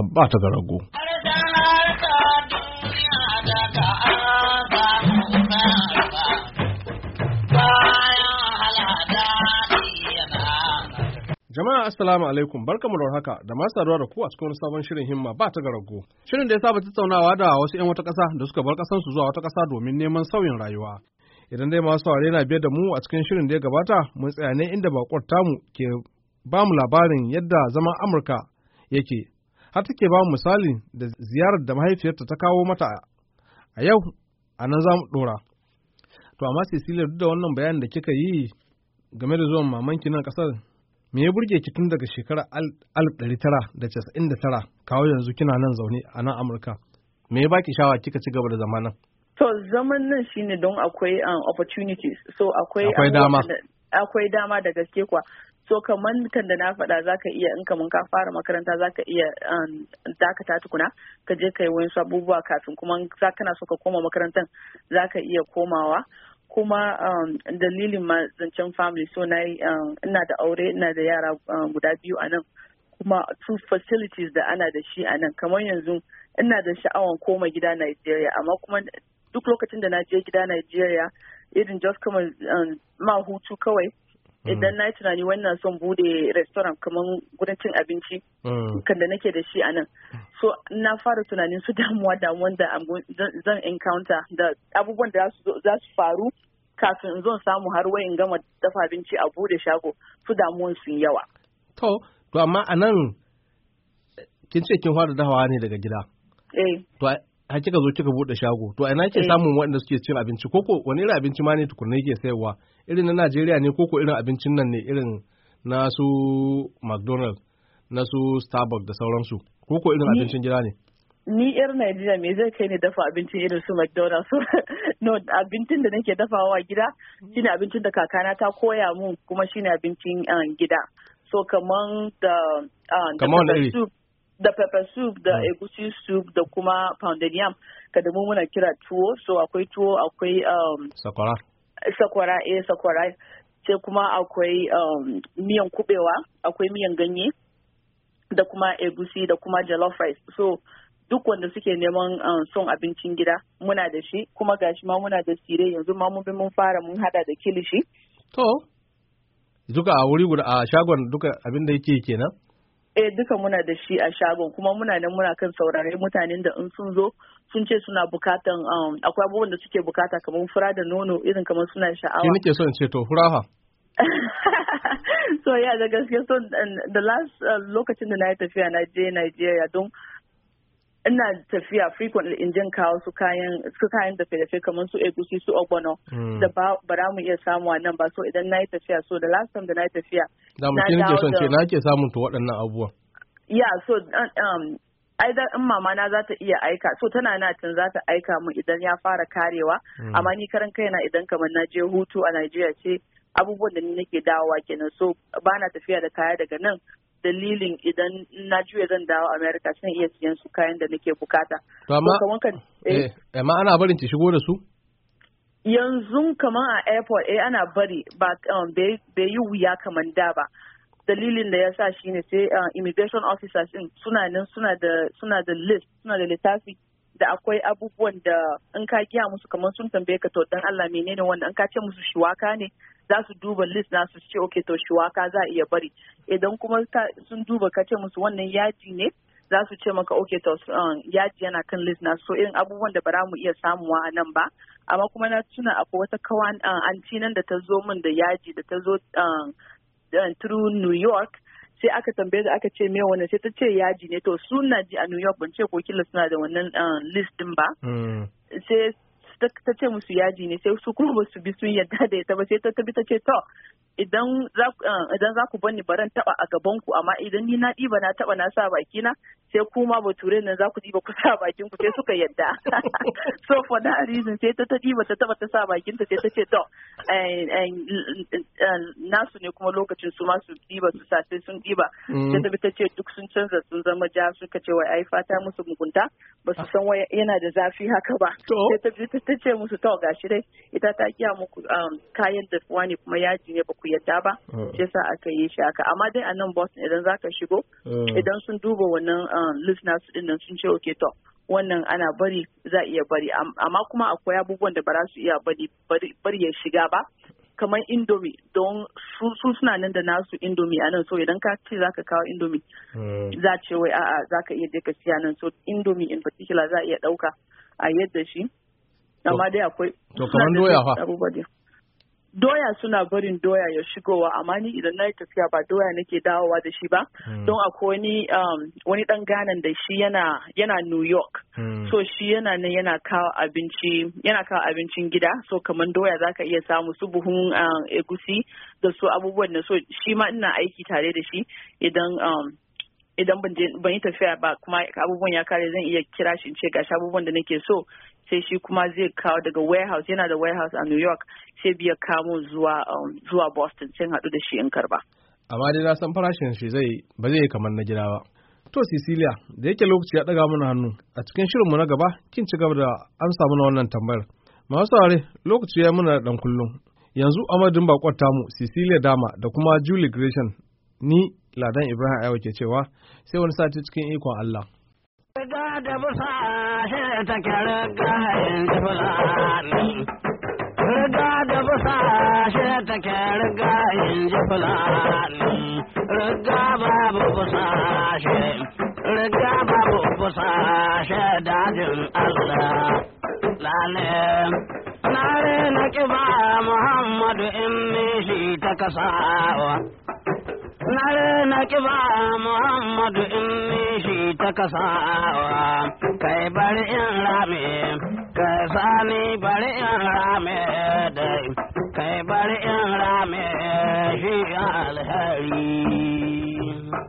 ba ta garago. Jama'a assalamu alaikum, barkamu da haka da masu saduwa da ku a cikin sabon shirin himma ba ta garago. Shirin da ya saba tattaunawa da wasu 'yan wata ƙasa da suka bar ƙasansu zuwa wata ƙasa domin neman sauyin rayuwa. Idan dai masu saurare na biye da mu a cikin shirin da ya gabata, mun tsaya ne inda bakwar tamu ke ba mu labarin yadda zaman Amurka yake, har take ba mu misali da ziyarar da mahaifiyarta ta kawo mata a yau. A nan za mu ɗora. To amma Cecilia, duk da wannan bayanin da kika yi game da zuwan mamanki nan ƙasar, me ya burge ki tun daga shekarar 1999 kawo yanzu kina nan zaune a nan Amurka? Me ya baki shawa kika ci gaba da zama nan? To zaman nan shine don akwai opportunities. So akwai dama. Akwai dama da gaske kuwa. So kamar kan da na faɗa zaka iya in kaman ka fara makaranta zaka iya dakata tukuna ka je kai wani abubuwa kafin kuma kana so ka koma makarantar zaka iya komawa. Kuma dalilin ma zancen family, so ina da aure, ina da yara guda biyu a nan, kuma two facilities da ana da shi a nan. Kamar yanzu ina da sha'awan koma gida Nigeria, amma kuma duk lokacin da na je gida Nigeria irin just kamar ma hutu kawai, idan na yi tunani wannan son bude restaurant kamar gurin cin abinci kan da nake da shi a nan, so na fara tunanin su damuwan da zan encounter da abubuwan da za su faru kafin in zo samu har wai in gama dafa abinci a bude shago, su damuwan sun yawa. To amma a nan kin ce kin fara dafawa ne daga gida. To har kika zo kika bude shago. To ina ke samun waɗanda suke cin abinci, koko wani irin abinci ma ne tukunna yake sayarwa? Irin na Najeriya ne koko irin abincin nan ne irin na su McDonald's, na su Starbucks da sauransu? Koko irin abincin gida ne? Ni yar Najeriya me zai kai ni dafa abincin irin su McDonald's? No, abincin da nake dafawa gida shine abincin da kakana ta koya mun, kuma shine abincin gida. So kaman da pepper soup da egusi soup da kuma pounded yam, kada mu muna kira tuwo. So akwai tuwo, akwai sakwara, sai kuma akwai miyan kubewa, akwai miyan ganye da kuma egusi da kuma jollof rice. So duk wanda suke neman son abincin gida muna da shi, kuma gashi ma muna da sire yanzu ma mun fara mun hada da kilishi. To duka a wuri guda a shagon duka abin da yake kenan? Duka muna da shi a shagon, kuma muna nan muna kan saurare mutanen da in sun zo sun ce suna bukatan akwai abubuwan da suke bukata kamar fura da nono, irin kamar suna sha'awa. Ki nake son ce to fura fa? So da gaske, so the last lokacin da na yi tafiya na je Nigeria, don ina tafiya frequently in jin kawo su kayan dafe-dafe kamar su egusi, su ogbono da ba mu iya samu nan ba. So idan na yi tafiya, so the last time da na yi tafiya na ke son ce na ke samun to waɗannan abubuwan. So either in mama na za ta iya aika, so tana na tun za ta aika mu idan ya fara karewa, amma ni karan kaina idan kamar na je hutu a Najeriya ce abubuwan da ni nake dawowa kenan, so ba na tafiya da kaya daga nan. Dalilin idan na juya zan dawo America sai iya siyan su kayan da nake bukata. To amma ana barin ki shigo da su? Yanzu kamar a airport ana bari, ba bai yi wuya kamar da ba. Dalilin da yasa shine sai immigration officers din suna nan suna da list, suna da littafi da akwai abubuwan da in ka giya musu kamar sun tambaye ka to dan Allah menene wannan, in ka ce musu shuwaka ne za su duba list na su ce okay to shuwaka za a iya bari. Idan kuma sun duba ka ce musu wannan yaji ne za su ce maka okay to yaji yana kan list na. So irin abubuwan da ba za mu iya samuwa a nan ba, amma kuma na tuna akwai wata kawan anti nan da ta zo min da yaji da ta zo through New York, sai aka tambaye da aka ce me wannan, sai ta ce yaji ne. To suna ji a New York, ban ce ko kila suna da wannan list din ba. Sai ta ce musu yaji ne, sai su kuma ba su bi sun yadda da ita ba, sai ta tabi ta ce to idan za ku bani baran taba a gaban ku, amma idan ni na ɗiba na taba na sa baki na, sai kuma bature nan za ku ɗiba ku sa bakin ku, sai suka yadda. So for that reason sai ta ɗiba ta taba ta sa bakin ta, sai ta ce to nasu ne kuma lokacin su ma su ɗiba su sa, sai sun ɗiba. Sai ta bi ta ce duk sun canza sun zama ja, suka ce wai ai fata musu mugunta, ba su san wai yana da zafi haka ba. Sai ta bi ta ce musu to gashi dai ita ta kiya muku kayan dafuwa ne kuma yaji ne ba ku yadda ba, sai sa aka yi shi haka. Amma dai a nan Boston idan zaka shigo, idan sun duba wannan list nasu din nan sun ce okay to wannan ana bari za iya bari amma kuma akwai abubuwan da ba za su iya bari ya shiga ba kamar indomie don su suna nan da nasu indomie a nan so idan ka ce zaka kawo indomie za ce wai a'a zaka iya je ka siya nan so indomie in particular za iya dauka a yadda shi amma dai akwai to kamar doya fa doya suna barin doya ya shigowa amma ni idan na yi tafiya ba doya nake dawowa da shi ba don akwai wani dan ganan da shi yana New York so shi yana nan yana kawo abincin gida so kamar doya zaka iya samu su buhun egusi da su abubuwan da so shi ma ina aiki tare da shi idan ban yi tafiya ba kuma abubuwan ya kare zan iya kira shi in ce gashi abubuwan da nake so sai shi kuma zai kawo daga warehouse yana da warehouse a New York sai biya kamo zuwa Boston sai haɗu da shi in karba. Amma dai na san farashin shi ba zai yi kamar na gida ba. To Cecilia da yake lokaci ya ɗaga mana hannu a cikin shirinmu na gaba kin ci gaba da amsa mana wannan tambayar. Masu saurare lokaci ya muna dan kullum. Yanzu amadin bakon tamu Cecilia Dama da kuma Julie Gresham ni Ladan Ibrahim Ayawa ke cewa sai wani sati cikin ikon Allah. Riga da busa shi take riga in ji fulani. Riga da busa shi take riga in ji fulani. Riga babu busa shi, riga babu busa shi dajin Allah. Lale na kiba Muhammadu in shi ta kasawa. Na kiba Muhammadu in shi ta kasawa, kai bari in rame, kai sani bari in rame dai, kai bari in rame shi alheri.